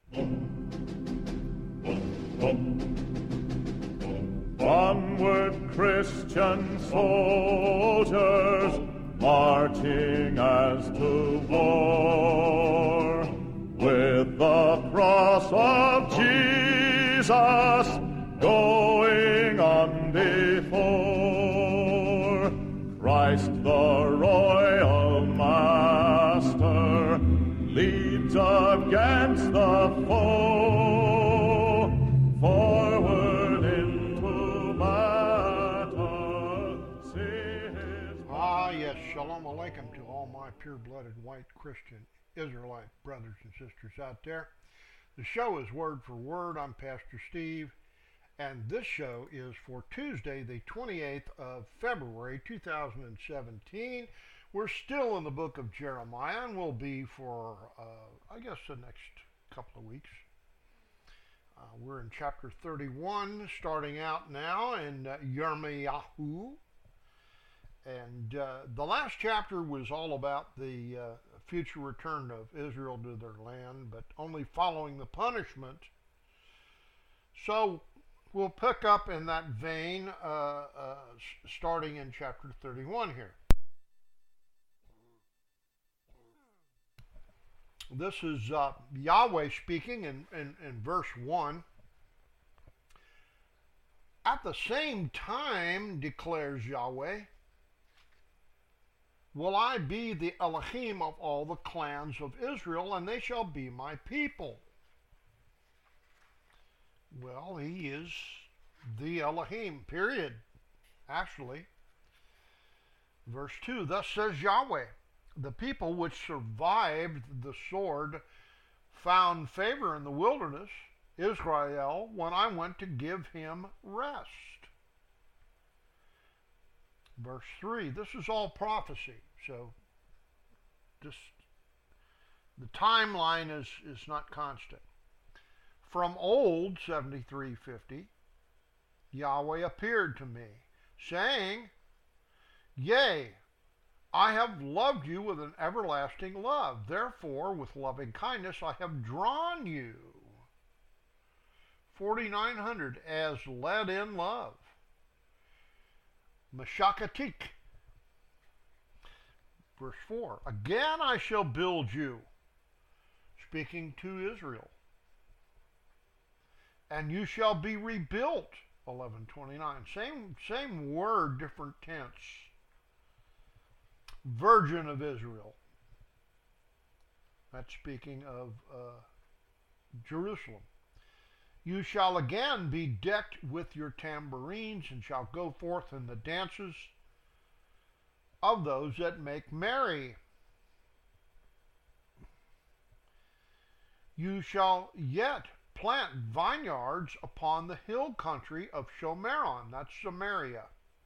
Onward, Christian soldiers, marching as to war, with the cross of Jesus going on before. Christ the royal master leads against the foe, forward into battle. Yes, shalom aleichem to all my pure-blooded white Christian Israelite brothers and sisters out there. The show is Word for Word. I'm Pastor Steve, and this show is for Tuesday, the 28th of February, 2017. We're still in the book of Jeremiah, and will be for, I guess, the next couple of weeks. We're in chapter 31, starting out now in Yirmiyahu. And the last chapter was all about the future return of Israel to their land, but only following the punishment. So we'll pick up in that vein, starting in chapter 31 here. This is Yahweh speaking in verse 1. At the same time, declares Yahweh, will I be the Elohim of all the clans of Israel, and they shall be my people. Well, he is the Elohim, period. Actually, verse 2, thus says Yahweh, the people which survived the sword found favor in the wilderness, Israel, when I went to give him rest. Verse 3, this is all prophecy, so the timeline is not constant. From old, 7350, Yahweh appeared to me, saying, yea, I have loved you with an everlasting love. Therefore, with loving kindness, I have drawn you. 4900, as led in love. Meshakatik. Verse 4, again I shall build you, speaking to Israel, and you shall be rebuilt, 1129. Same word, different tense. Virgin of Israel. That's speaking of Jerusalem. You shall again be decked with your tambourines, and shall go forth in the dances of those that make merry. You shall yet plant vineyards upon the hill country of Shomeron, that's Samaria.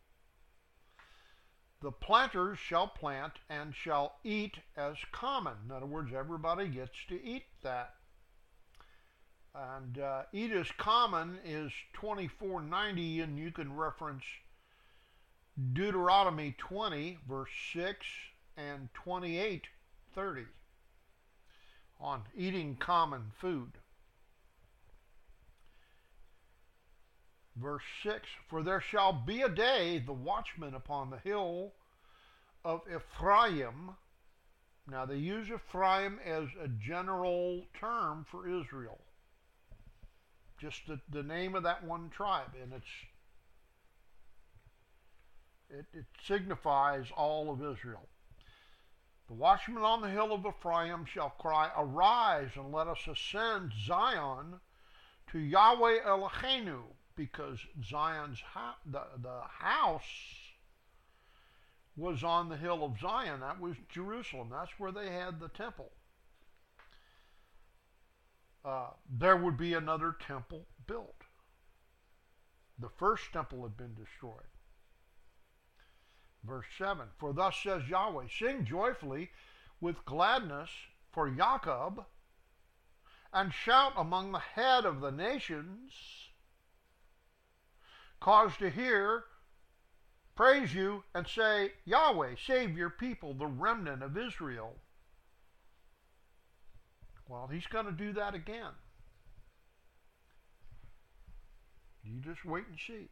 The planters shall plant and shall eat as common. In other words, everybody gets to eat that. And eat as common is 2490, and you can reference Deuteronomy 20, verse 6, and 28:30 on eating common food. Verse 6, for there shall be a day, the watchman upon the hill of Ephraim. Now they use Ephraim as a general term for Israel. Just the name of that one tribe, and it signifies all of Israel. The watchman on the hill of Ephraim shall cry, arise, and let us ascend Zion to Yahweh Eloheinu, because Zion's the house was on the hill of Zion. That was Jerusalem. That's where they had the temple. There would be another temple built. The first temple had been destroyed. Verse 7, for thus says Yahweh, sing joyfully with gladness for Jacob, and shout among the head of the nations, cause to hear, praise you, and say, Yahweh, save your people, the remnant of Israel. Well, he's going to do that again. You just wait and see.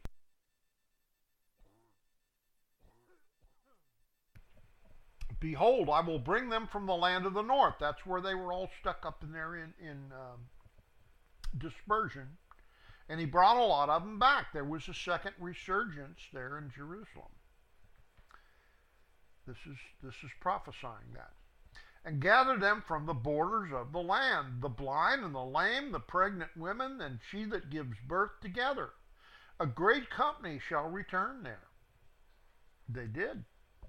Behold, I will bring them from the land of the north. That's where they were all stuck up in there in dispersion. And he brought a lot of them back. There was a second resurgence there in Jerusalem. This is prophesying that. And gathered them from the borders of the land, the blind and the lame, the pregnant women, and she that gives birth together. A great company shall return there. They did.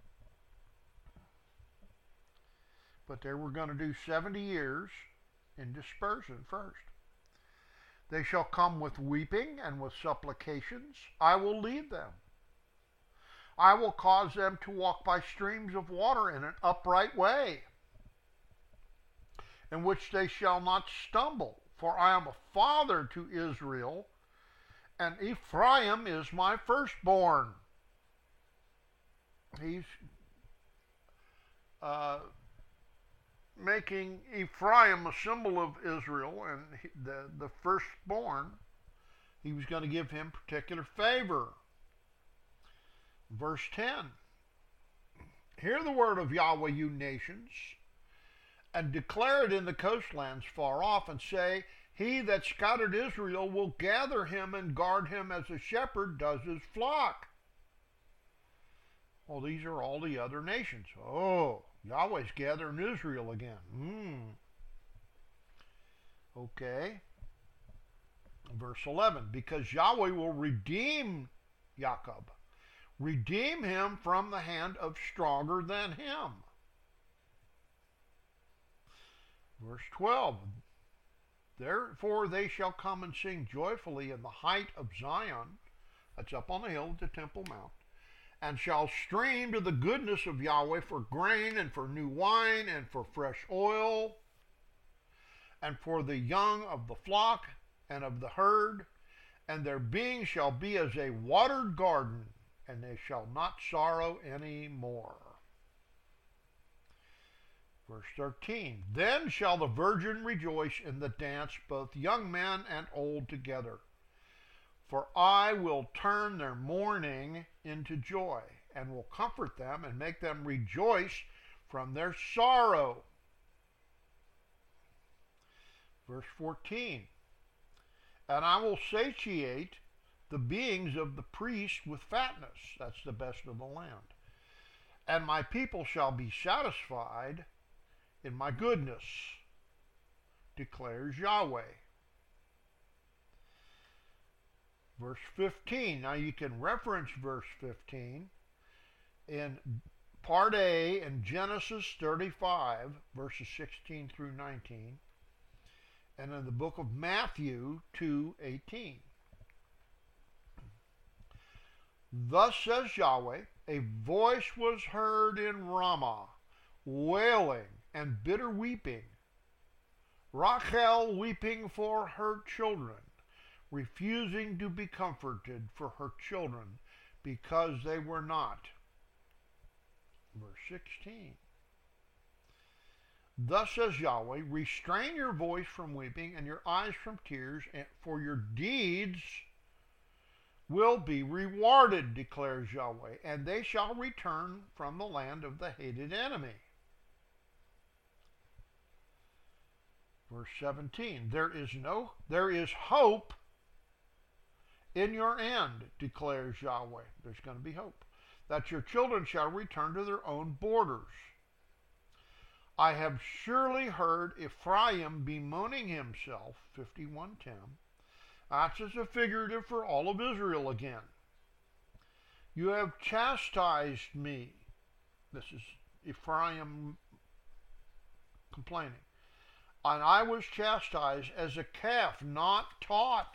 But they were going to do 70 years in dispersion first. They shall come with weeping and with supplications. I will lead them. I will cause them to walk by streams of water in an upright way, in which they shall not stumble. For I am a father to Israel, and Ephraim is my firstborn. He's making Ephraim a symbol of Israel, and the firstborn, he was going to give him particular favor. Verse 10, hear the word of Yahweh, you nations, and declare it in the coastlands far off, and say, he that scattered Israel will gather him and guard him as a shepherd does his flock. Well, these are all the other nations. Oh, Yahweh's gathering Israel again. Okay. Verse 11, because Yahweh will redeem Jacob, redeem him from the hand of stronger than him. Verse 12, therefore they shall come and sing joyfully in the height of Zion, that's up on the hill at the Temple Mount, and shall stream to the goodness of Yahweh for grain and for new wine and for fresh oil and for the young of the flock and of the herd, and their being shall be as a watered garden, and they shall not sorrow any more. Verse 13, then shall the virgin rejoice in the dance, both young men and old together. For I will turn their mourning into joy, and will comfort them and make them rejoice from their sorrow. Verse 14, and I will satiate the beings of the priests with fatness. That's the best of the land. And my people shall be satisfied in my goodness, declares Yahweh. Verse 15. Now you can reference verse 15 in Part A in Genesis 35, verses 16 through 19, and in the book of Matthew 2:18. Thus says Yahweh, a voice was heard in Ramah, wailing and bitter weeping, Rachel weeping for her children, refusing to be comforted for her children, because they were not. Verse 16. Thus says Yahweh, restrain your voice from weeping and your eyes from tears, for your deeds will be rewarded, declares Yahweh, and they shall return from the land of the hated enemy. Verse 17, there is hope in your end, declares Yahweh. There's going to be hope, that your children shall return to their own borders. I have surely heard Ephraim bemoaning himself, 51:10. That's as a figurative for all of Israel again. You have chastised me. This is Ephraim complaining. And I was chastised as a calf not taught.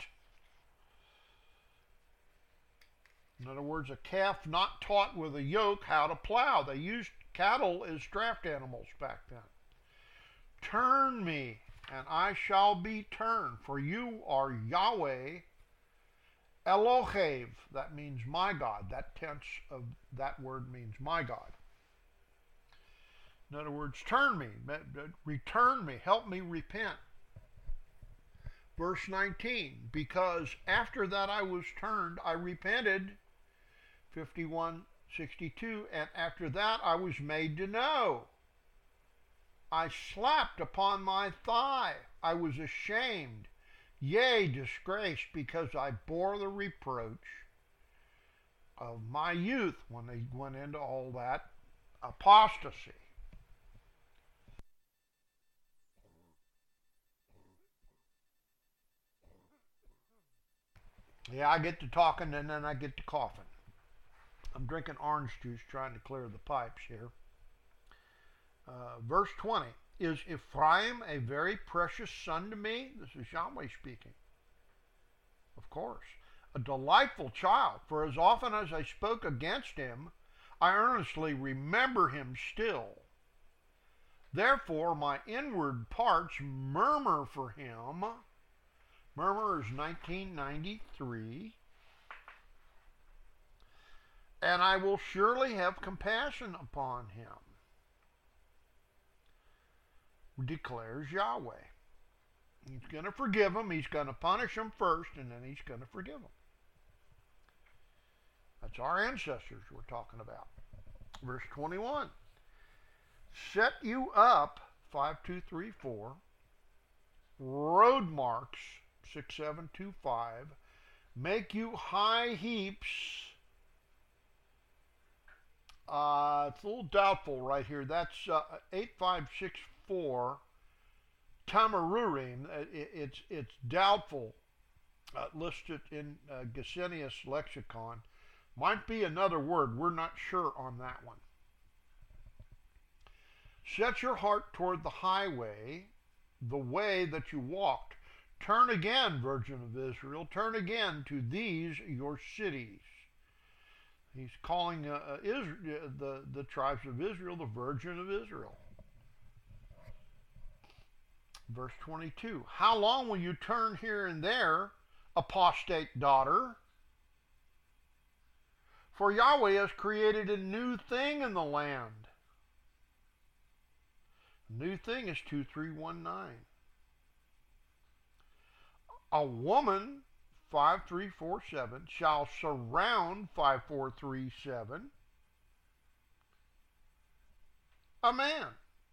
In other words, a calf not taught with a yoke how to plow. They used cattle as draft animals back then. Turn me, and I shall be turned, for you are Yahweh Elohev. That means my God. That tense of that word means my God. In other words, turn me, return me, help me repent. Verse 19, because after that I was turned, I repented. 51:62, and after that I was made to know. I slapped upon my thigh. I was ashamed, yea, disgraced, because I bore the reproach of my youth when they went into all that apostasy. Yeah, I get to talking and then I get to coughing. I'm drinking orange juice trying to clear the pipes here. Verse 20, is Ephraim a very precious son to me? This is Yahweh speaking. Of course. A delightful child, for as often as I spoke against him, I earnestly remember him still. Therefore my inward parts murmur for him. Murmur is 1993. And I will surely have compassion upon him, declares Yahweh. He's going to forgive him. He's going to punish him first, and then he's going to forgive him. That's our ancestors we're talking about. Verse 21. Set you up, 5234, road marks, 6725, make you high heaps. It's a little doubtful right here. That's 8564 Tamarurim. It's doubtful. Listed in Gesenius lexicon. Might be another word. We're not sure on that one. Set your heart toward the highway, the way that you walked. Turn again, Virgin of Israel. Turn again to these your cities. He's calling the tribes of Israel the Virgin of Israel. Verse 22. How long will you turn here and there, apostate daughter? For Yahweh has created a new thing in the land. The new thing is 2319. A woman, 5347, shall surround 5437 a man.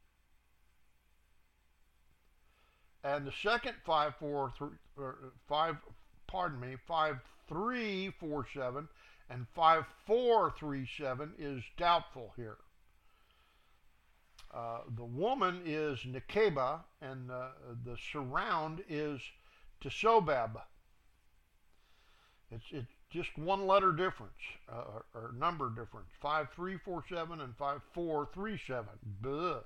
And the second 5347 and 5437 is doubtful here. The woman is Nekeba, and the surround is Tesobab. It's just one letter difference, or number difference. 5347 and 5437. Buh.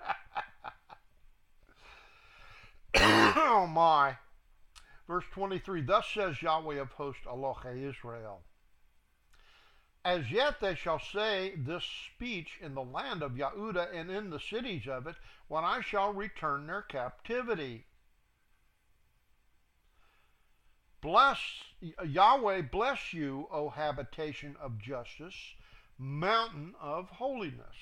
Oh my. Verse 23, thus says Yahweh of hosts, Elohe Israel. As yet they shall say this speech in the land of Yehudah and in the cities of it, when I shall return their captivity. Bless, Yahweh bless you, O habitation of justice, mountain of holiness.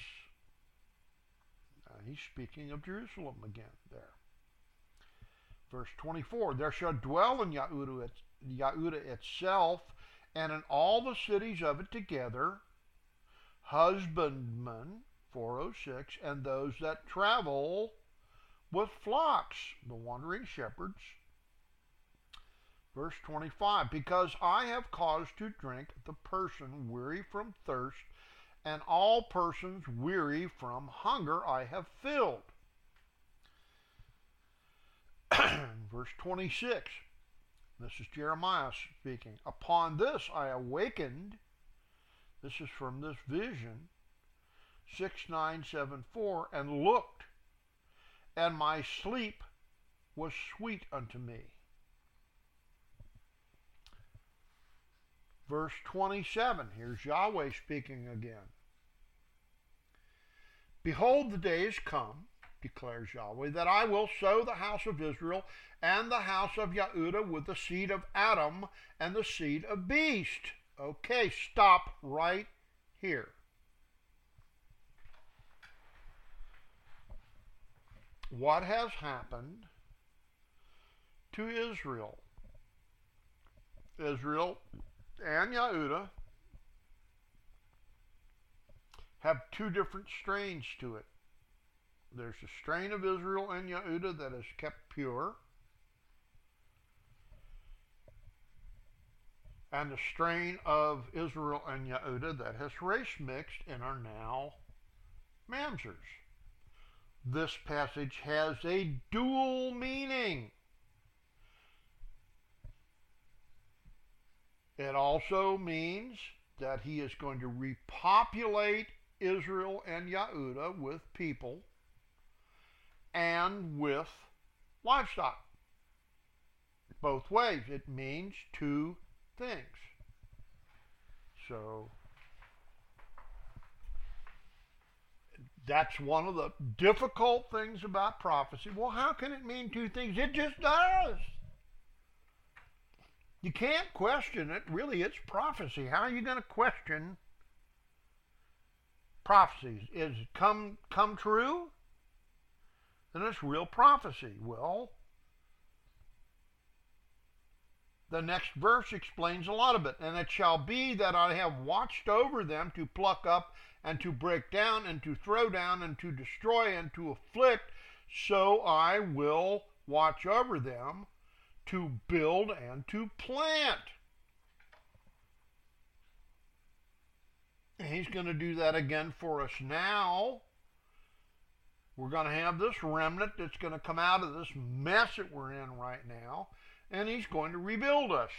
He's speaking of Jerusalem again there. Verse 24, there shall dwell in Yehudah itself, and in all the cities of it together, husbandmen, 406, and those that travel with flocks, the wandering shepherds. Verse 25, because I have caused to drink the person weary from thirst, and all persons weary from hunger I have filled. Verse 26, this is Jeremiah speaking. Upon this I awakened, this is from this vision, 6974, and looked, and my sleep was sweet unto me. Verse 27, here's Yahweh speaking again. Behold, the days come, declares Yahweh, that I will sow the house of Israel and the house of Yehudah with the seed of Adam and the seed of beast. Okay, stop right here. What has happened to Israel. Israel and Yehuda have two different strains to it. There's a strain of Israel and Yehuda that is kept pure, and the strain of Israel and Yehuda that has race mixed and are now mamzers. This passage has a dual meaning. It also means that he is going to repopulate Israel and Yehuda with people and with livestock. Both ways. It means two things. So that's one of the difficult things about prophecy. Well, how can it mean two things? It just does. You can't question it. Really, it's prophecy. How are you going to question prophecies? Is it come true? Then it's real prophecy. Well, the next verse explains a lot of it. And it shall be that I have watched over them to pluck up and to break down and to throw down and to destroy and to afflict. So I will watch over them to build and to plant. And he's going to do that again for us now. We're going to have this remnant that's going to come out of this mess that we're in right now, and he's going to rebuild us.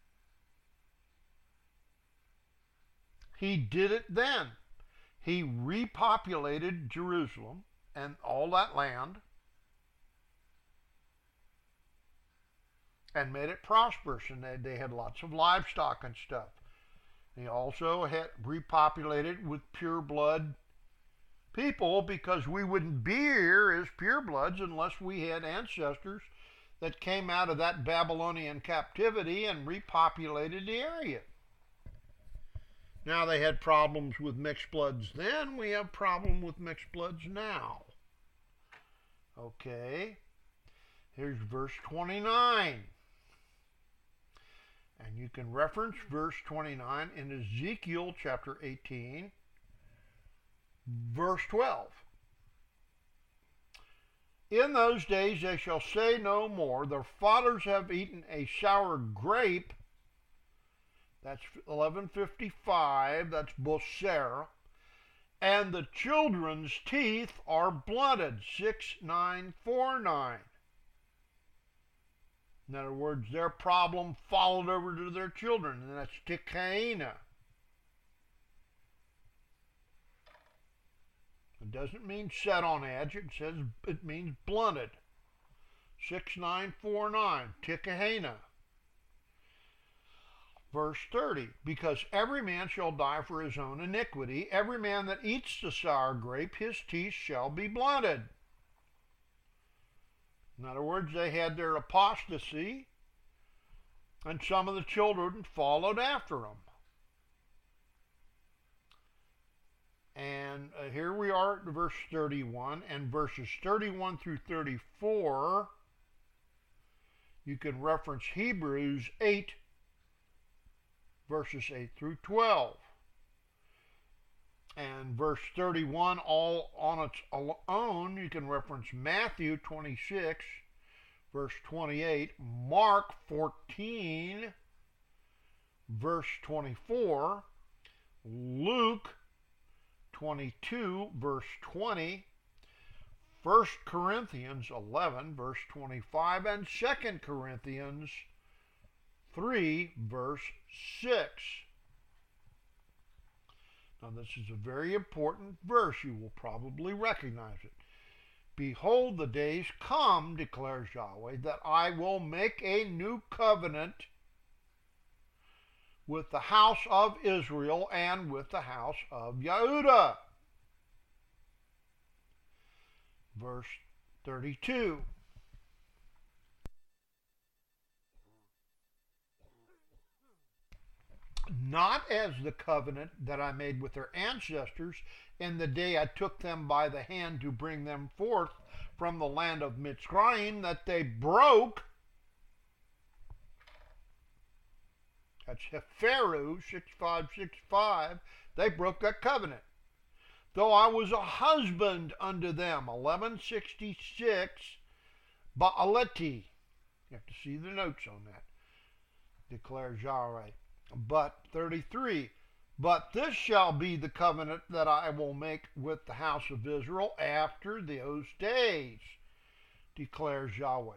He did it then. He repopulated Jerusalem and all that land and made it prosperous, and they had lots of livestock and stuff. He also had repopulated with pure blood people, because we wouldn't be here as purebloods unless we had ancestors that came out of that Babylonian captivity and repopulated the area. Now, they had problems with mixed bloods then. We have problem with mixed bloods now. Okay. Here's verse 29. And you can reference verse 29 in Ezekiel chapter 18, verse 12. In those days they shall say no more, their fathers have eaten a sour grape. That's 1155, that's Boser. And the children's teeth are blunted, 6949. In other words, their problem followed over to their children, and that's Tikhaina. It doesn't mean set on edge, it means blunted. 6949, Tikhaina. Verse 30, because every man shall die for his own iniquity, every man that eats the sour grape, his teeth shall be blunted. In other words, they had their apostasy, and some of the children followed after them. And here we are at verse 31, and verses 31 through 34, you can reference Hebrews 8, verses 8 through 12. And verse 31, all on its own, you can reference Matthew 26, verse 28, Mark 14, verse 24, Luke 22, verse 20, 1 Corinthians 11, verse 25, and 2 Corinthians 3, verse 6. Now, this is a very important verse. You will probably recognize it. Behold, the days come, declares Yahweh, that I will make a new covenant with the house of Israel and with the house of Yehuda. Verse 32. Not as the covenant that I made with their ancestors in the day I took them by the hand to bring them forth from the land of Mitzrayim, that they broke. That's Hepharu 6565. They broke that covenant. Though I was a husband unto them, 1166, Baaleti. You have to see the notes on that, declares Yahweh. But 33, but this shall be the covenant that I will make with the house of Israel after those days, declares Yahweh.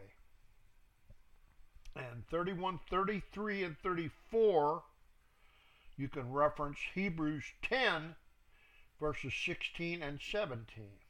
And 31, 33, and 34, you can reference Hebrews 10, verses 16 and 17.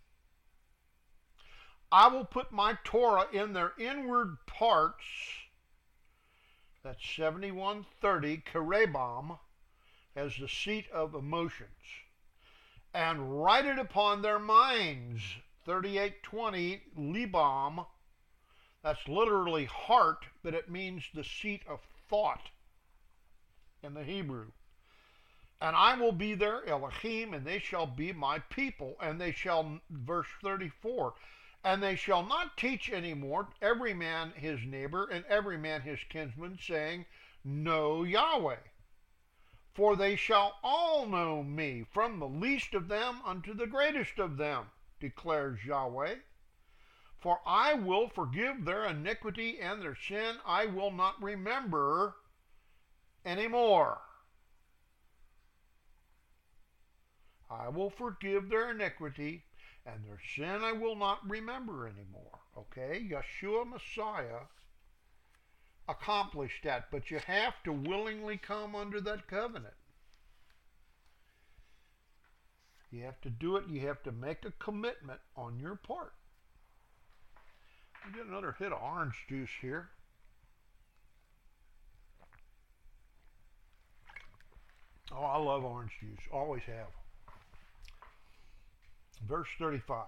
I will put my Torah in their inward parts, that's 71:30, Kerebam, as the seat of emotions, and write it upon their minds, 38:20, Libam, that's literally heart, but it means the seat of thought in the Hebrew. And I will be their Elohim, and they shall be my people, and they shall, verse 34, and they shall not teach anymore every man his neighbor and every man his kinsman, saying, Know Yahweh. For they shall all know me, from the least of them unto the greatest of them, declares Yahweh. For I will forgive their iniquity and their sin I will not remember anymore. I will forgive their iniquity, and their sin I will not remember anymore. Okay, Yeshua Messiah accomplished that, but you have to willingly come under that covenant. You have to do it. You have to make a commitment on your part. Get another hit of orange juice here. Oh, I love orange juice. Always have. Verse 35.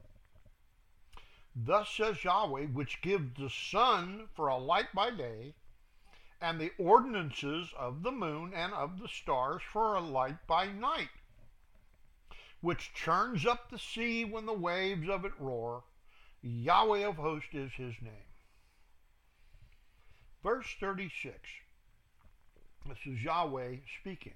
Thus says Yahweh, which gives the sun for a light by day, and the ordinances of the moon and of the stars for a light by night, which churns up the sea when the waves of it roar. Yahweh of hosts is his name. Verse 36. This is Yahweh speaking.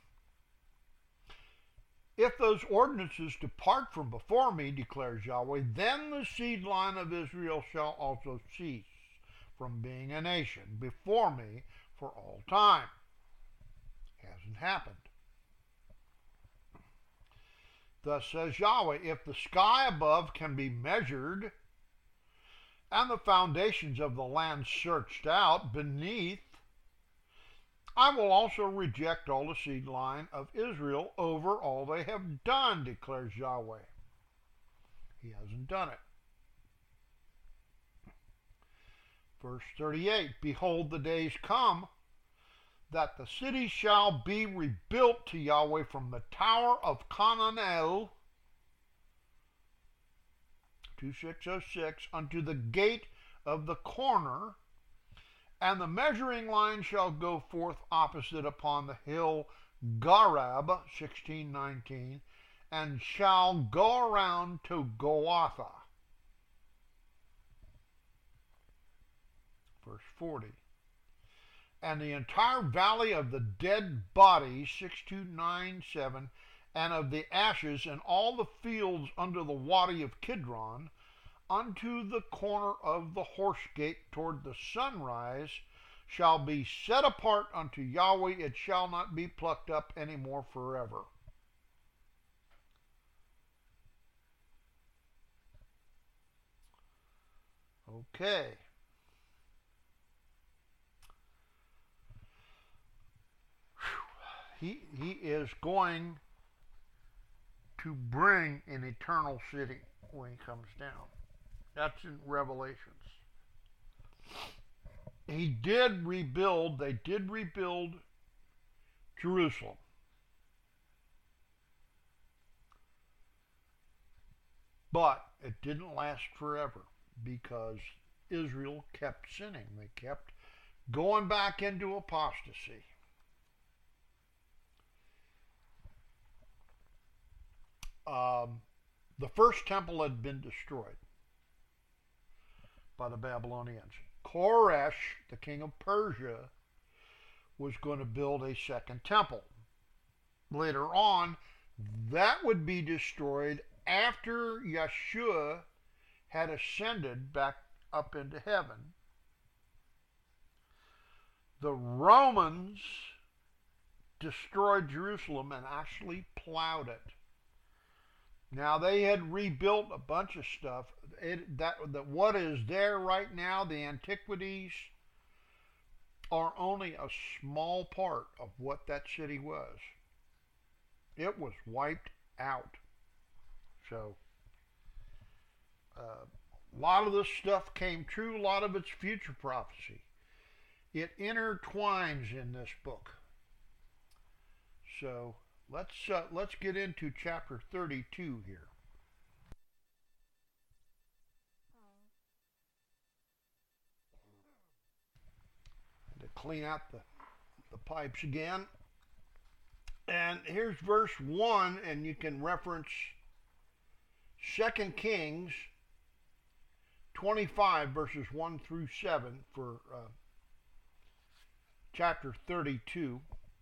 If those ordinances depart from before me, declares Yahweh, then the seed line of Israel shall also cease from being a nation before me for all time. Hasn't happened. Thus says Yahweh, if the sky above can be measured, and the foundations of the land searched out beneath, I will also reject all the seed line of Israel over all they have done, declares Yahweh. He hasn't done it. Verse 38, behold, the days come that the city shall be rebuilt to Yahweh from the tower of Cananel, 2606, unto the gate of the corner, and the measuring line shall go forth opposite upon the hill Garab, 1619, and shall go around to Goatha. Verse 40. And the entire valley of the dead bodies, 6297, and of the ashes, and all the fields under the wadi of Kidron, unto the corner of the horse gate toward the sunrise, shall be set apart unto Yahweh. It shall not be plucked up any more forever. Okay. He is going to bring an eternal city when he comes down. That's in Revelations. He did rebuild, they did rebuild Jerusalem. But it didn't last forever because Israel kept sinning. They kept going back into apostasy. The first temple had been destroyed by the Babylonians. Koresh, the king of Persia, was going to build a second temple. Later on, that would be destroyed after Yeshua had ascended back up into heaven. The Romans destroyed Jerusalem and actually plowed it. Now, they had rebuilt a bunch of stuff. What is there right now, the antiquities, are only a small part of what that city was. It was wiped out. So, a lot of this stuff came true, a lot of it's future prophecy. It intertwines in this book. So, let's get into chapter 32 here. To clean out the pipes again. And here's verse 1, and you can reference 2 Kings 25, verses 1 through 7 for chapter 32.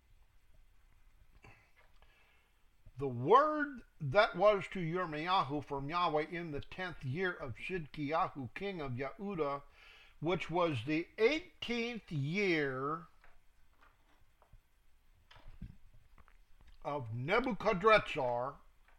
The word that was to Yirmiyahu from Yahweh in the 10th year of Sidkiyahu, king of Yehudah, which was the 18th year of Nebuchadrezzar.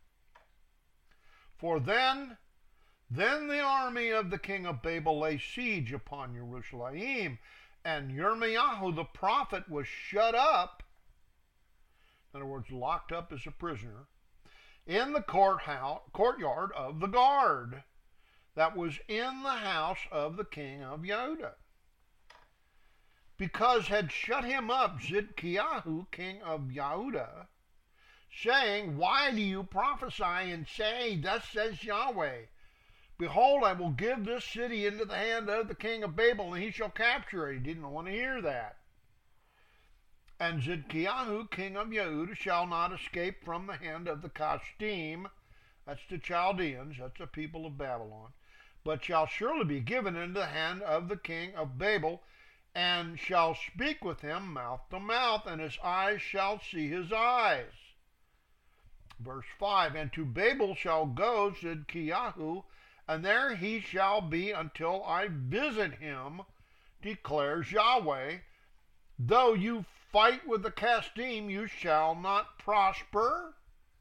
For then the army of the king of Babel lay siege upon Jerusalem, and Yirmiyahu the prophet was shut up, in other words, locked up as a prisoner, in the courtyard of the guard that was in the house of the king of Yehudah, because had shut him up Zidkiyahu, king of Yehudah, saying, Why do you prophesy and say, Thus says Yahweh, Behold, I will give this city into the hand of the king of Babel, and he shall capture it. He didn't want to hear that. And Zidkiyahu, king of Yehudah, shall not escape from the hand of the Kasdim, that's the Chaldeans, that's the people of Babylon, but shall surely be given into the hand of the king of Babel, and shall speak with him mouth to mouth, and his eyes shall see his eyes. Verse 5, And to Babel shall go Zidkiyahu, and there he shall be until I visit him, declares Yahweh. Though you fight with the Kasdim, you shall not prosper.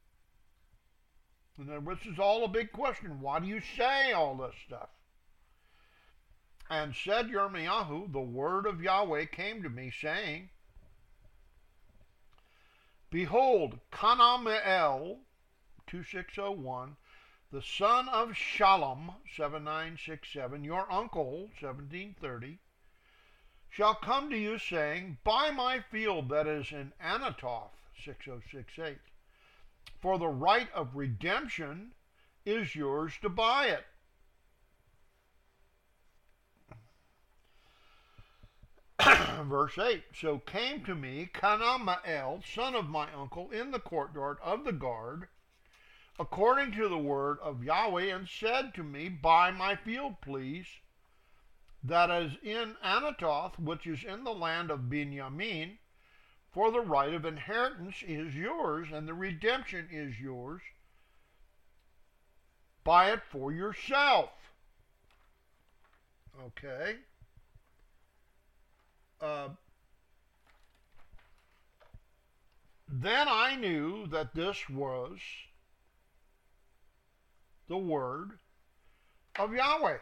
And then this is all a big question. Why do you say all this stuff? And said Yirmiyahu, the word of Yahweh came to me, saying, Behold, Canamael, 2601, the son of Shalom, 7967, your uncle, 1730, shall come to you, saying, Buy my field that is in Anathoth, 6068, for the right of redemption is yours to buy it. Verse 8, So came to me Canamael, son of my uncle, in the courtyard of the guard, according to the word of Yahweh, and said to me, Buy my field, please, that is in Anathoth, which is in the land of Benjamin, for the right of inheritance is yours, and the redemption is yours. Buy it for yourself. Okay. Then I knew that this was the word of Yahweh.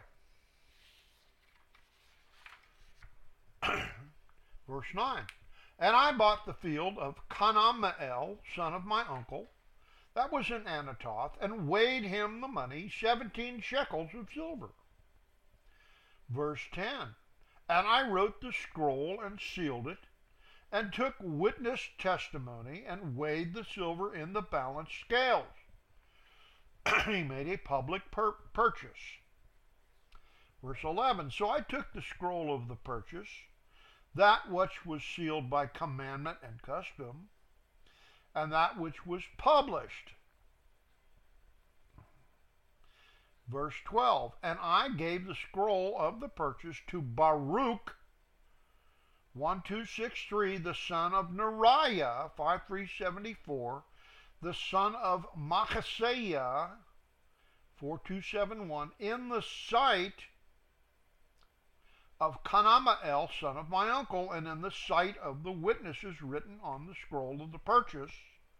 Verse 9. And I bought the field of Canamael, son of my uncle, that was in Anathoth, and weighed him the money, 17 shekels of silver. Verse 10. And I wrote the scroll and sealed it, and took witness testimony, and weighed the silver in the balanced scales. He made a public purchase. Verse 11. So I took the scroll of the purchase, that which was sealed by commandment and custom, and that which was published. Verse 12, and I gave the scroll of the purchase to Baruch, 1263, the son of Neriah, 5374, the son of Machaseah, 4271, in the sight of Kanamael, son of my uncle, and in the sight of the witnesses written on the scroll of the purchase,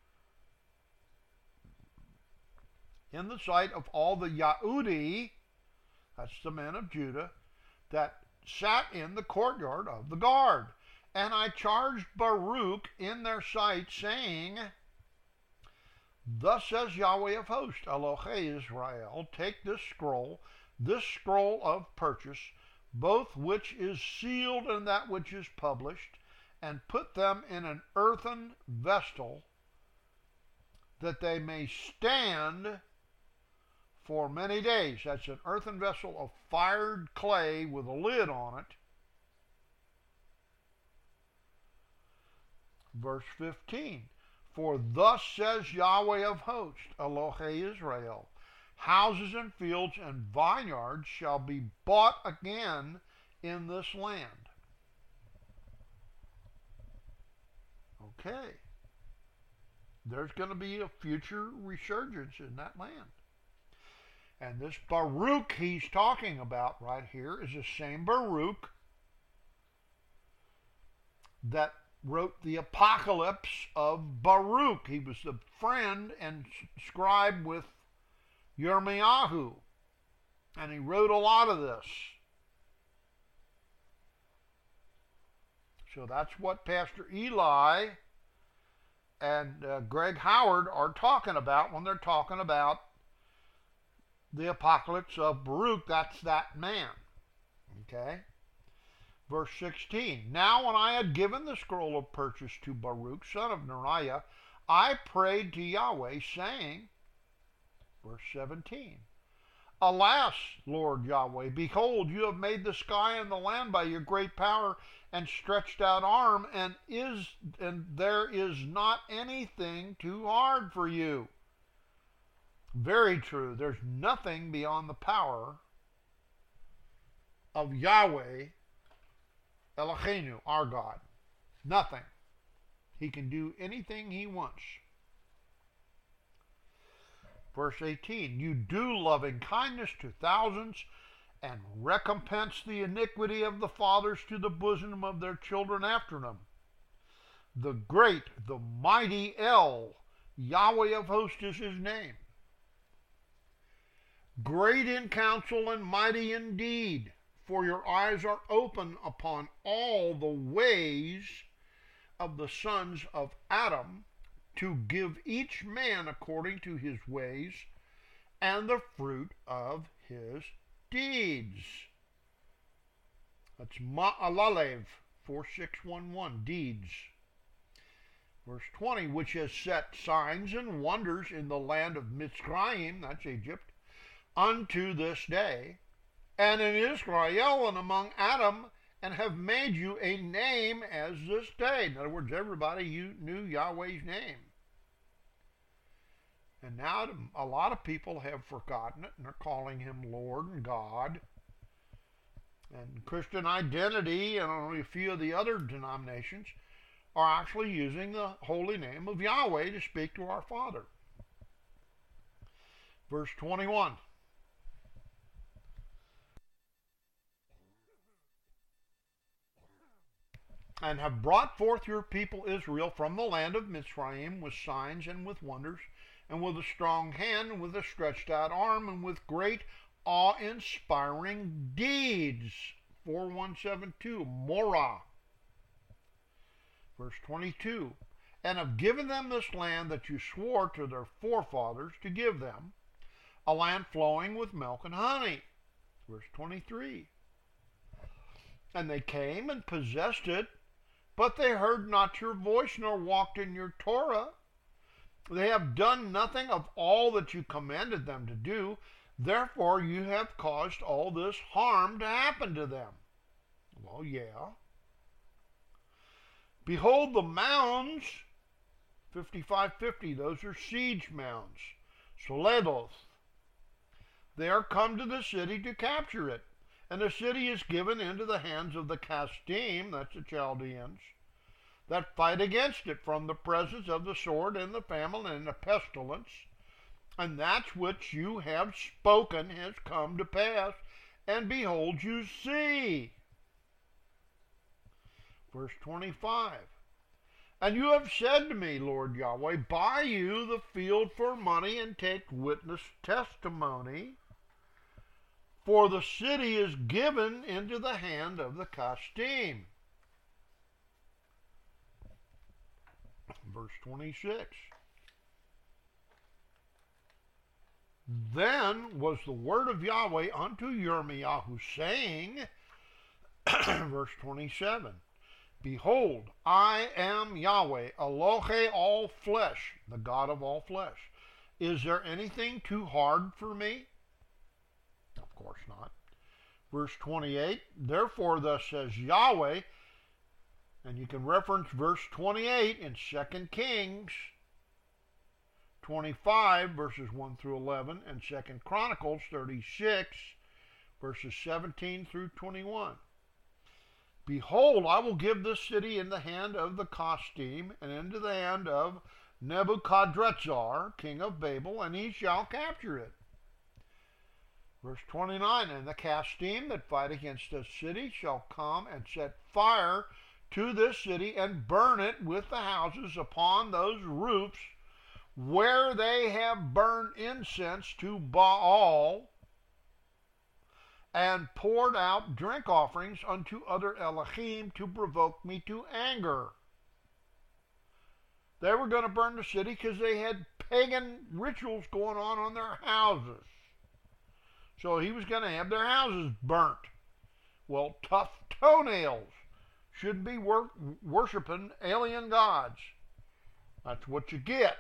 in the sight of all the Yahudi, that's the men of Judah, that sat in the courtyard of the guard. And I charged Baruch in their sight, saying, Thus says Yahweh of hosts, Elohei Israel, take this scroll of purchase, both which is sealed and that which is published, and put them in an earthen vessel, that they may stand for many days. That's an earthen vessel of fired clay with a lid on it. Verse 15. For thus says Yahweh of hosts, Elohei Israel, houses and fields and vineyards shall be bought again in this land. Okay. There's going to be a future resurgence in that land. And this Baruch he's talking about right here is the same Baruch that wrote the Apocalypse of Baruch. He was the friend and scribe with Yirmiyahu. And he wrote a lot of this. So that's what Pastor Eli and Greg Howard are talking about when they're talking about the Apocalypse of Baruch. That's that man. Okay? Verse 16. Now when I had given the scroll of purchase to Baruch, son of Neriah, I prayed to Yahweh, saying, verse 17, Alas, Lord Yahweh, behold, you have made the sky and the land by your great power and stretched out arm, and there is not anything too hard for you. Very true. There's nothing beyond the power of Yahweh, Eloheinu, our God. Nothing. He can do anything he wants. Verse 18, you do loving kindness to thousands and recompense the iniquity of the fathers to the bosom of their children after them. The great, the mighty El, Yahweh of hosts is his name. Great in counsel and mighty in deed, for your eyes are open upon all the ways of the sons of Adam, to give each man according to his ways and the fruit of his deeds. That's Ma'alalev 4611, deeds. Verse 20, which has set signs and wonders in the land of Mitzrayim, that's Egypt, unto this day, and in Israel and among Adam, and have made you a name as this day. In other words, everybody knew Yahweh's name. And now a lot of people have forgotten it, and they're calling him Lord and God. And Christian Identity and only a few of the other denominations are actually using the holy name of Yahweh to speak to our Father. Verse 21. And have brought forth your people Israel from the land of Mitzrayim with signs and with wonders, and with a strong hand, and with a stretched out arm, and with great awe-inspiring deeds. 4172, Morah. Verse 22, and have given them this land that you swore to their forefathers to give them, a land flowing with milk and honey. Verse 23, and they came and possessed it, but they heard not your voice, nor walked in your Torah. They have done nothing of all that you commanded them to do. Therefore you have caused all this harm to happen to them. Well, yeah. Behold the mounds, 5550, those are siege mounds, Soledoth. They are come to the city to capture it, And the city is given into the hands of the Kasdim, that's the Chaldeans, that fight against it from the presence of the sword and the famine and the pestilence. And that which you have spoken has come to pass, and behold, you see. Verse 25. And you have said to me, Lord Yahweh, buy you the field for money and take witness testimony, for the city is given into the hand of the Kasdim. Verse 26. Then was the word of Yahweh unto Yirmiyahu, saying, verse 27, Behold, I am Yahweh, Elohe all flesh, the God of all flesh. Is there anything too hard for me? Of course not. Verse 28, Therefore thus says Yahweh, and you can reference verse 28 in 2 Kings 25, verses 1 through 11, and 2 Chronicles 36, verses 17 through 21. Behold, I will give this city in the hand of the Kasdim, and into the hand of Nebuchadrezzar, king of Babel, and he shall capture it. Verse 29, And the Kasdim that fight against this city shall come and set fire to this city, and burn it with the houses upon those roofs where they have burned incense to Baal, and poured out drink offerings unto other Elohim to provoke me to anger. They were going to burn the city because they had pagan rituals going on their houses. So he was going to have their houses burnt. Well, tough toenails shouldn't be worshiping alien gods. That's what you get.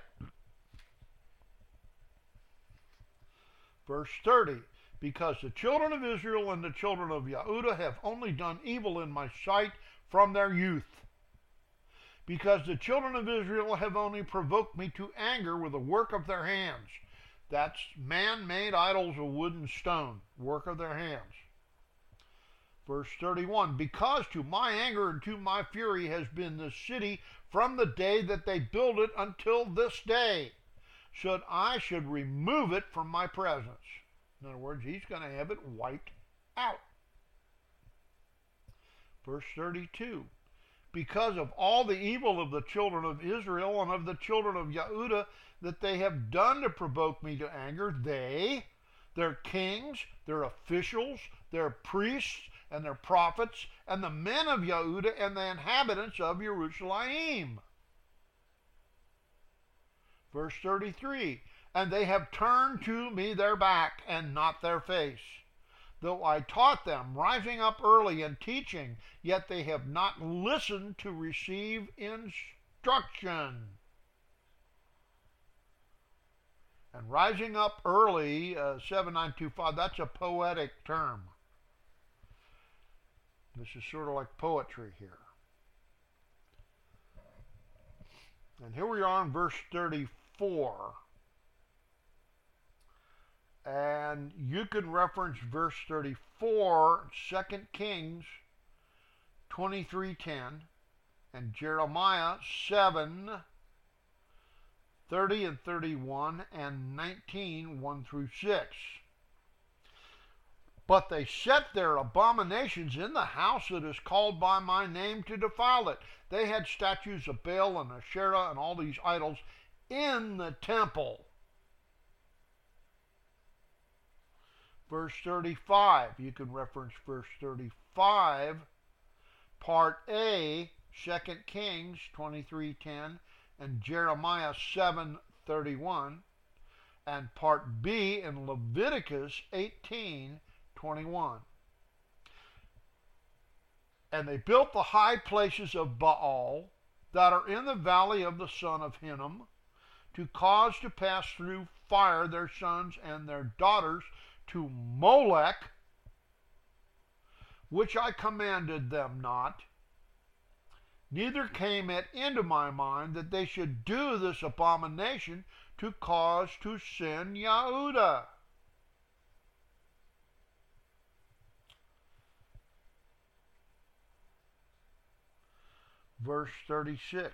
Verse 30, Because the children of Israel and the children of Yehudah have only done evil in my sight from their youth. Because the children of Israel have only provoked me to anger with the work of their hands. That's man-made idols of wood and stone, work of their hands. Verse 31, Because to my anger and to my fury has been this city from the day that they built it until this day, I should remove it from my presence. In other words, he's going to have it wiped out. Verse 32, Because of all the evil of the children of Israel and of the children of Yehudah that they have done to provoke me to anger, they, their kings, their officials, their priests, and their prophets, and the men of Yehudah and the inhabitants of Jerusalem. Verse 33, And they have turned to me their back and not their face. Though I taught them, rising up early and teaching, yet they have not listened to receive instruction. And rising up early, 7925, that's a poetic term. This is sort of like poetry here. And here we are in verse 34. And you can reference verse 34, 2 Kings 23:10, and Jeremiah 7, 30 and 31, and 19, 1 through 6. But they set their abominations in the house that is called by my name to defile it. They had statues of Baal and Asherah and all these idols in the temple. Verse 35, you can reference verse 35, part A, 2 Kings 23:10, and Jeremiah 7:31, and part B in Leviticus 18:21. And they built the high places of Baal that are in the valley of the son of Hinnom, to cause to pass through fire their sons and their daughters to Molech, which I commanded them not. Neither came it into my mind that they should do this abomination to cause to sin Yehudah. Verse 36.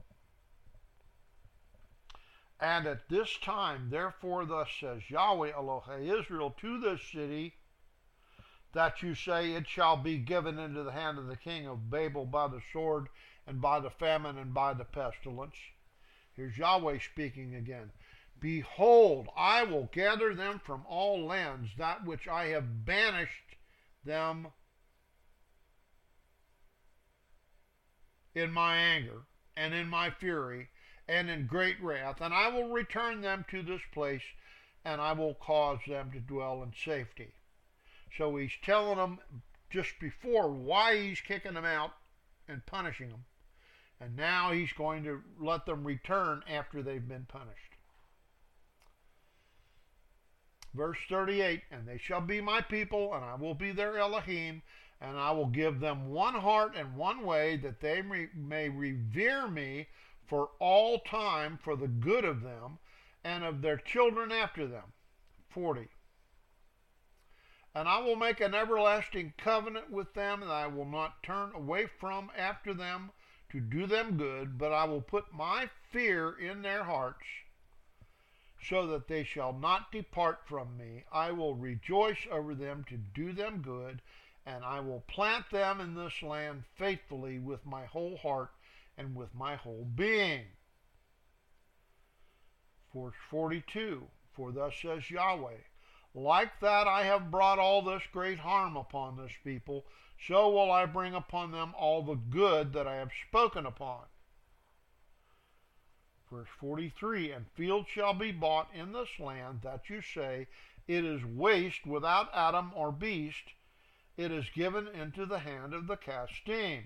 And at this time, therefore, thus says Yahweh Elohei Israel to this city, that you say, it shall be given into the hand of the king of Babel by the sword, and by the famine, and by the pestilence. Here's Yahweh speaking again. Behold, I will gather them from all lands, that which I have banished them in my anger, and in my fury, and in great wrath, and I will return them to this place, and I will cause them to dwell in safety. So he's telling them just before why he's kicking them out and punishing them. And now he's going to let them return after they've been punished. Verse 38, and they shall be my people, and I will be their Elohim, and I will give them one heart and one way, that they may revere me for all time, for the good of them, and of their children after them. 40. And I will make an everlasting covenant with them, and I will not turn away from after them to do them good, but I will put my fear in their hearts, so that they shall not depart from me. I will rejoice over them to do them good, and I will plant them in this land faithfully with my whole heart and with my whole being. Verse 42, for thus says Yahweh, like that I have brought all this great harm upon this people, so will I bring upon them all the good that I have spoken upon. Verse 43, and fields shall be bought in this land, that you say, it is waste without atom or beast, it is given into the hand of the Casdim.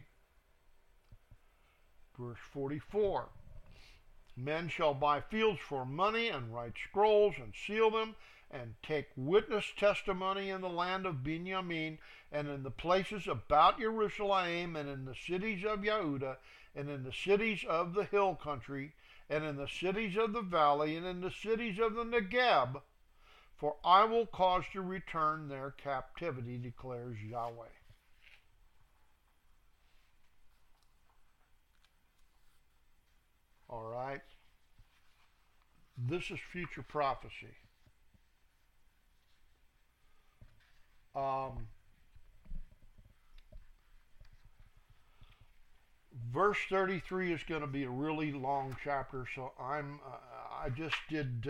Verse 44, men shall buy fields for money, and write scrolls, and seal them, and take witness testimony in the land of Benjamin, and in the places about Jerusalem, and in the cities of Yehudah, and in the cities of the hill country, and in the cities of the valley, and in the cities of the Negeb, for I will cause to return their captivity, declares Yahweh. All right. This is future prophecy. Verse 33 is going to be a really long chapter, so I just did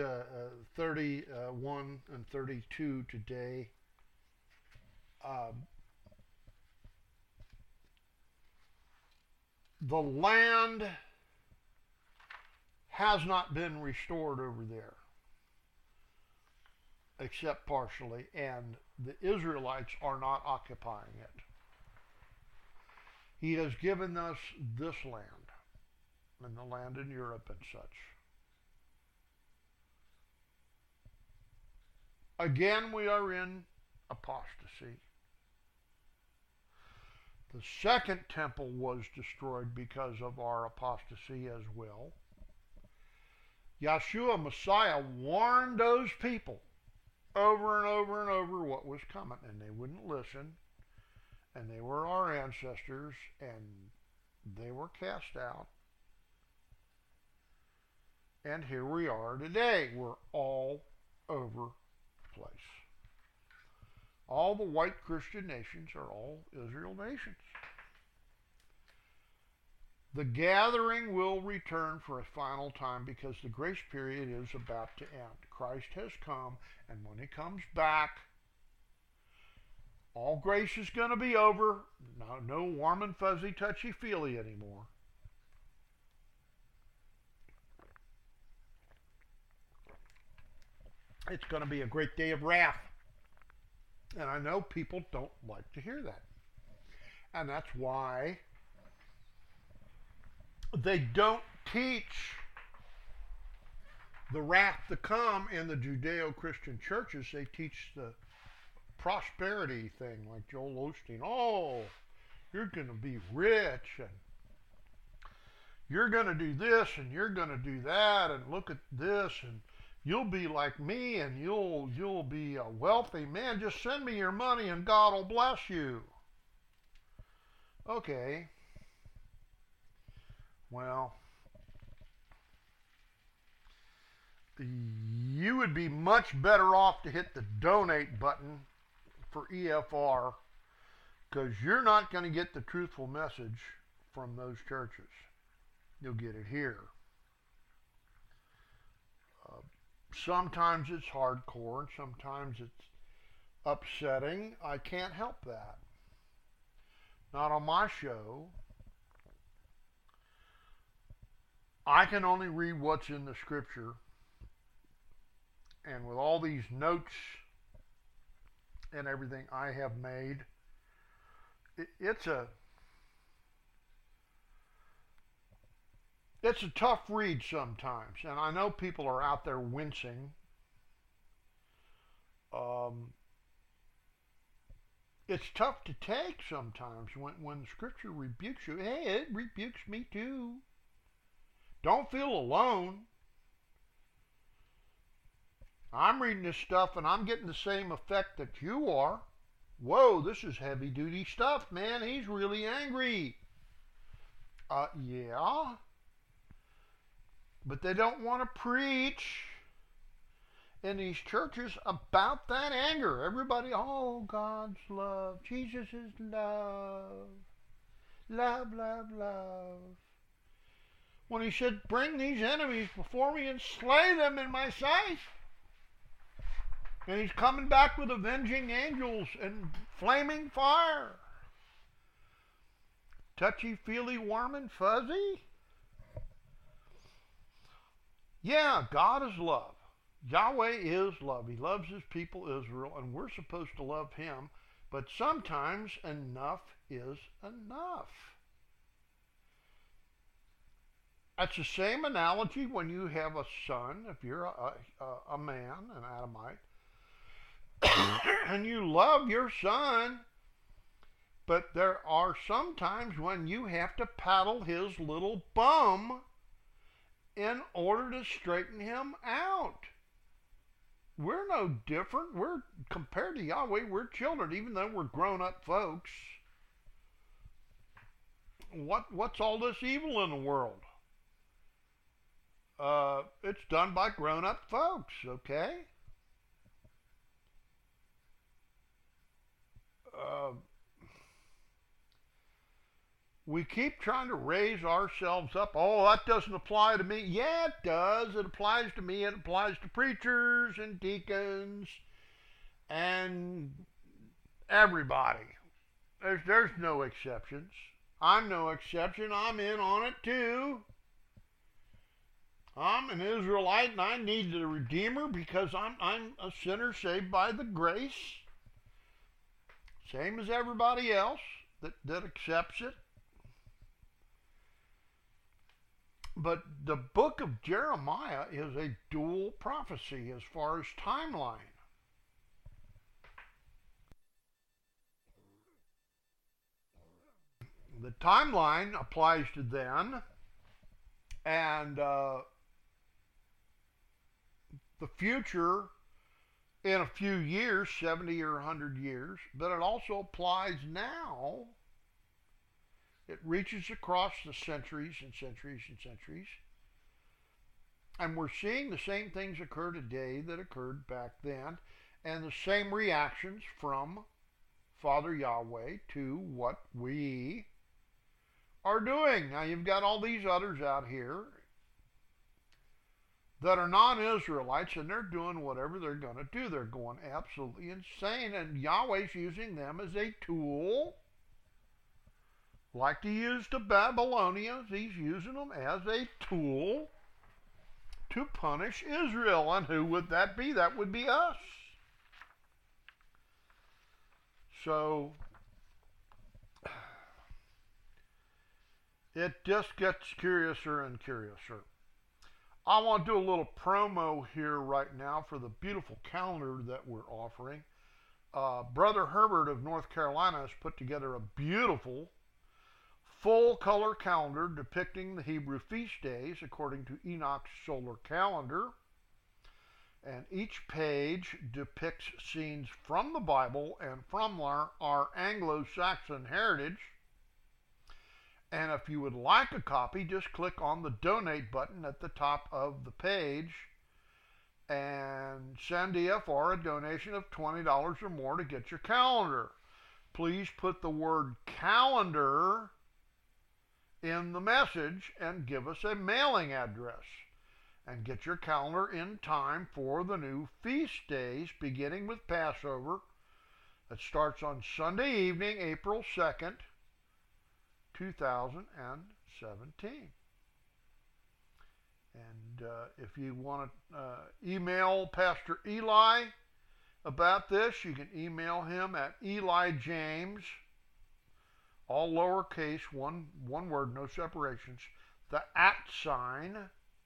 31 and 32 today. The land has not been restored over there, except partially, and the Israelites are not occupying it. He has given us this land, and the land in Europe and such. Again, we are in apostasy. The second temple was destroyed because of our apostasy as well. Yeshua Messiah warned those people over and over and over what was coming, and they wouldn't listen. And they were our ancestors, and they were cast out. And here we are today. We're all over the place. All the white Christian nations are all Israel nations. The gathering will return for a final time because the grace period is about to end. Christ has come, and when he comes back, all grace is going to be over. No warm and fuzzy, touchy-feely anymore. It's going to be a great day of wrath. And I know people don't like to hear that. And that's why they don't teach the wrath to come in the Judeo-Christian churches. They teach the prosperity thing, like Joel Osteen. Oh, you're going to be rich, and you're going to do this, and you're going to do that, and look at this, and you'll be like me, and you'll be a wealthy man. Just send me your money, and God will bless you. Okay. Well, you would be much better off to hit the donate button for EFR, because you're not going to get the truthful message from those churches. You'll get it here. Sometimes it's hardcore and sometimes it's upsetting. I can't help that. Not on my show. I can only read what's in the scripture. And with all these notes and everything I have made, it's a tough read sometimes. And I know people are out there wincing. It's tough to take sometimes when scripture rebukes you. Hey, it rebukes me too. Don't feel alone. I'm reading this stuff and I'm getting the same effect that you are. Whoa, this is heavy duty stuff, man. He's really angry. Yeah. But they don't want to preach in these churches about that anger. Everybody, oh, God's love. Jesus is love. Love, love, love. When he said, bring these enemies before me and slay them in my sight. And he's coming back with avenging angels and flaming fire. Touchy-feely, warm and fuzzy? Yeah, God is love. Yahweh is love. He loves his people Israel, and we're supposed to love him. But sometimes enough is enough. That's the same analogy when you have a son, if you're a man, an Adamite, and you love your son, but there are some times when you have to paddle his little bum in order to straighten him out. We're no different. We're, compared to Yahweh, we're children, even though we're grown-up folks. What's all this evil in the world? It's done by grown-up folks, okay? We keep trying to raise ourselves up. Oh, that doesn't apply to me. Yeah, it does. It applies to me. It applies to preachers and deacons and everybody. There's no exceptions. I'm no exception. I'm in on it too. I'm an Israelite and I need the Redeemer because I'm a sinner saved by the grace. Same as everybody else that accepts it. But the book of Jeremiah is a dual prophecy as far as timeline. The timeline applies to then, and the future in a few years, 70 or 100 years, but it also applies now. It reaches across the centuries and centuries and centuries. And we're seeing the same things occur today that occurred back then, and the same reactions from Father Yahweh to what we are doing. Now you've got all these others out here that are non-Israelites, and they're doing whatever they're going to do. They're going absolutely insane, and Yahweh's using them as a tool. Like to use the Babylonians, he's using them as a tool to punish Israel. And who would that be? That would be us. So it just gets curiouser and curiouser. I want to do a little promo here right now for the beautiful calendar that we're offering. Brother Herbert of North Carolina has put together a beautiful full color calendar depicting the Hebrew feast days according to Enoch's solar calendar. And each page depicts scenes from the Bible and from our Anglo-Saxon heritage. And if you would like a copy, just click on the donate button at the top of the page and send EFR a donation of $20 or more to get your calendar. Please put the word calendar in the message and give us a mailing address. And get your calendar in time for the new feast days, beginning with Passover. That starts on Sunday evening, April 2nd, 2017. And if you want to email Pastor Eli about this, you can email him at Eli James, all lowercase, one word, no separations, the @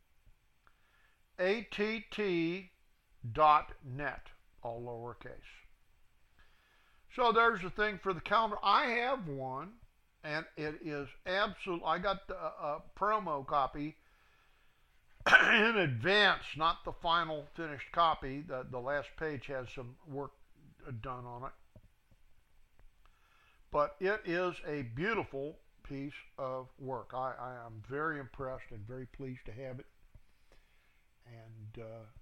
att.net, all lowercase. So there's the thing for the calendar. I have one, and it is absolute. I got a promo copy in advance, not the final finished copy. The last page has some work done on it. But it is a beautiful piece of work. I am very impressed and very pleased to have it. And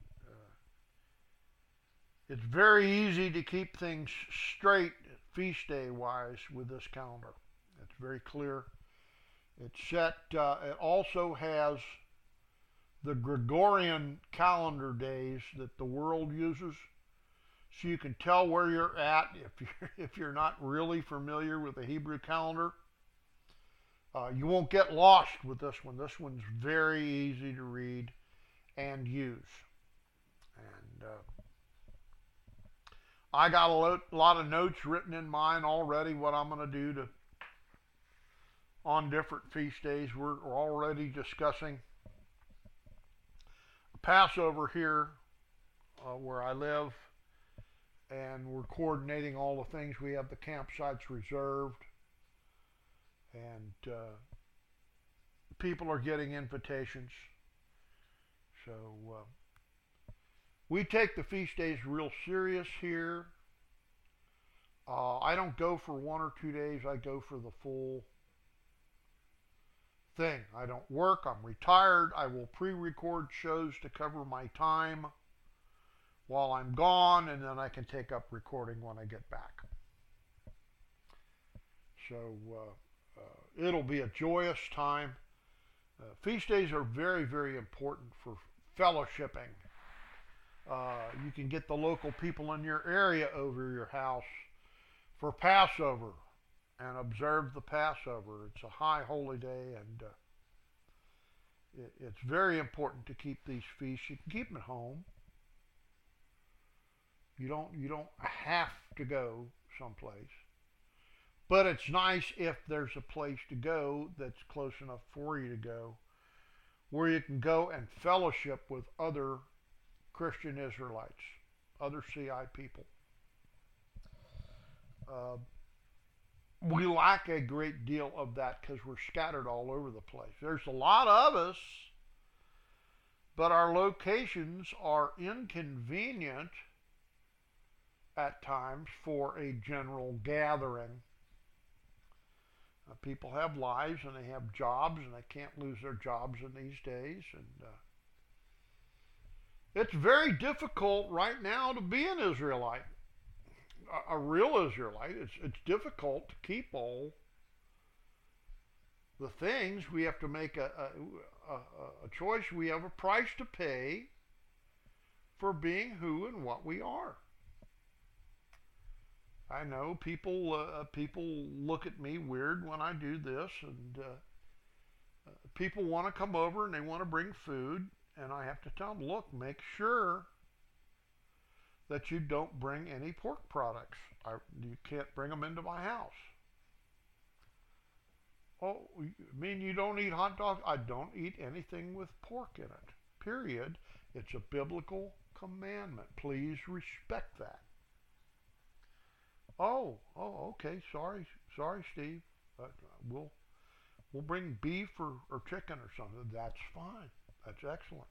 it's very easy to keep things straight feast day wise with this calendar. It's very clear. It's set. It also has the Gregorian calendar days that the world uses, so you can tell where you're at if you're not really familiar with the Hebrew calendar. You won't get lost with this one. This one's very easy to read and use. And I got a lot of notes written in mine already, what I'm going to do on different feast days. We're already discussing Passover here where I live, and we're coordinating all the things. We have the campsites reserved, and people are getting invitations. So we take the feast days real serious here. I don't go for 1 or 2 days. I go for the full thing. I don't work. I'm retired. I will pre-record shows to cover my time while I'm gone, and then I can take up recording when I get back. So it'll be a joyous time. Feast days are very, very important for fellowshipping. You can get the local people in your area over your house for Passover and observe the Passover. It's a high holy day, and it's very important to keep these feasts. You can keep them at home. You don't have to go someplace, but it's nice if there's a place to go that's close enough for you to go, where you can go and fellowship with other Christian Israelites, other CI people. We lack a great deal of that because we're scattered all over the place. There's a lot of us, but our locations are inconvenient at times for a general gathering. People have lives and they have jobs, and they can't lose their jobs in these days. And it's very difficult right now to be an Israelite, a real Israelite. It's difficult to keep all the things. We have to make a choice. We have a price to pay for being who and what we are. I know people look at me weird when I do this, and people want to come over and they want to bring food, and I have to tell them, look, make sure that you don't bring any pork products. You can't bring them into my house. Oh, you mean you don't eat hot dogs? I don't eat anything with pork in it, period. It's a biblical commandment. Please respect that. Oh, okay. Sorry, Steve. We'll bring beef or chicken or something. That's fine. That's excellent.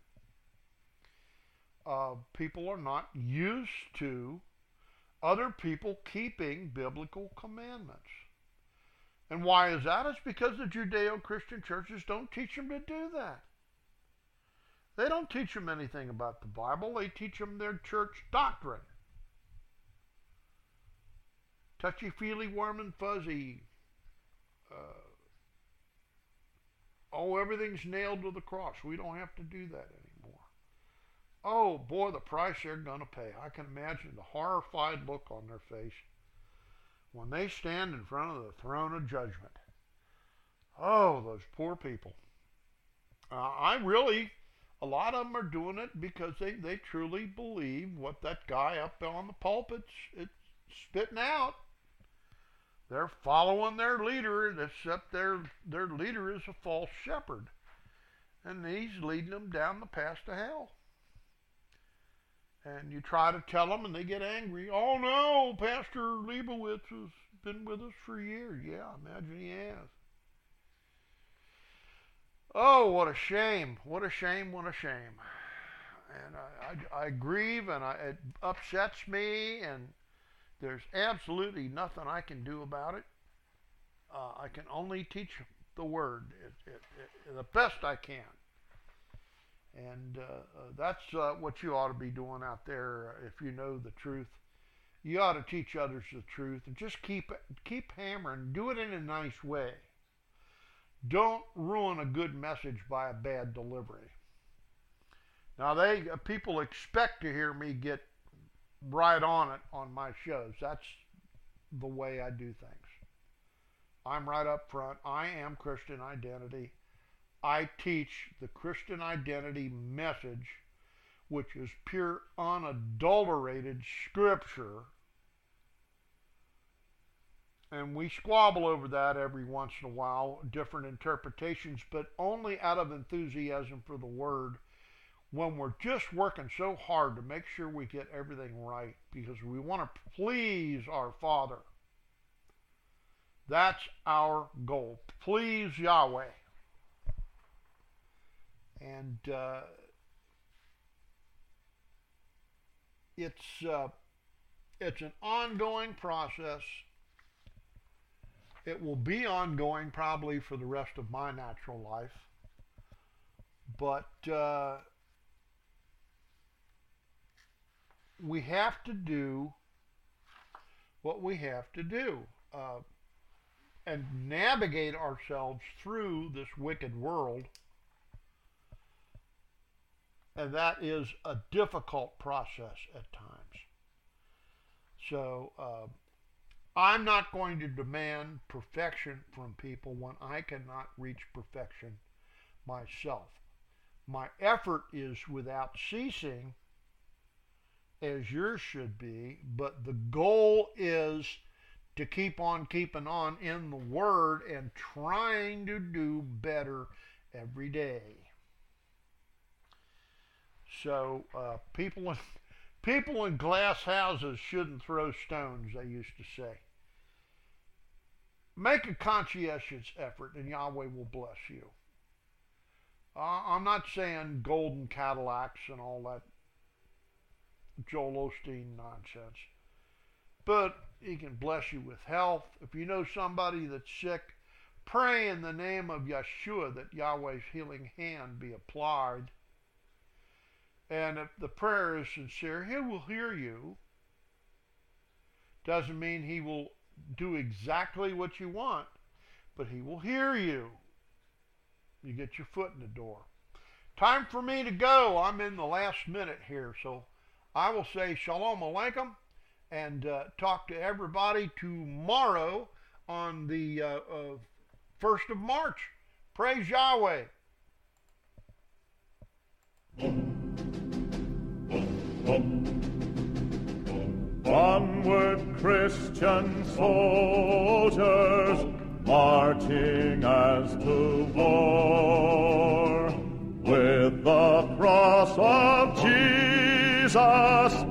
People are not used to other people keeping biblical commandments. And why is that? It's because the Judeo-Christian churches don't teach them to do that. They don't teach them anything about the Bible. They teach them their church doctrine. Touchy-feely, warm and fuzzy. Everything's nailed to the cross. We don't have to do that anymore. Oh, boy, the price they're going to pay. I can imagine the horrified look on their face when they stand in front of the throne of judgment. Oh, those poor people. A lot of them are doing it because they truly believe what that guy up on the pulpit's spitting out. They're following their leader, except their leader is a false shepherd. And he's leading them down the path to hell. And you try to tell them and they get angry. Oh no, Pastor Leibowitz has been with us for years. Yeah, I imagine he has. Oh, what a shame. What a shame, what a shame. And I grieve and it upsets me, and there's absolutely nothing I can do about it. I can only teach the Word the best I can. And that's what you ought to be doing out there if you know the truth. You ought to teach others the truth and just keep hammering. Do it in a nice way. Don't ruin a good message by a bad delivery. Now, people expect to hear me get right on it on my shows. That's the way I do things. I'm right up front. I am Christian Identity. I teach the Christian Identity message, which is pure, unadulterated Scripture. And we squabble over that every once in a while, different interpretations, but only out of enthusiasm for the Word, when we're just working so hard to make sure we get everything right, because we want to please our Father. That's our goal. Please Yahweh. And it's an ongoing process. It will be ongoing probably for the rest of my natural life. But we have to do what we have to do and navigate ourselves through this wicked world. And that is a difficult process at times. So I'm not going to demand perfection from people when I cannot reach perfection myself. My effort is without ceasing, as yours should be, but the goal is to keep on keeping on in the Word and trying to do better every day. So people in glass houses shouldn't throw stones, they used to say. Make a conscientious effort and Yahweh will bless you. I'm not saying golden Cadillacs and all that Joel Osteen nonsense, but He can bless you with health. If you know somebody that's sick, pray in the name of Yeshua that Yahweh's healing hand be applied. And if the prayer is sincere, He will hear you. Doesn't mean He will do exactly what you want, but He will hear you. You get your foot in the door. Time for me to go. I'm in the last minute here, so I will say Shalom Aleichem and talk to everybody tomorrow on the 1st of March. Praise Yahweh. Onward, Christian soldiers, marching as to war, with the cross of Jesus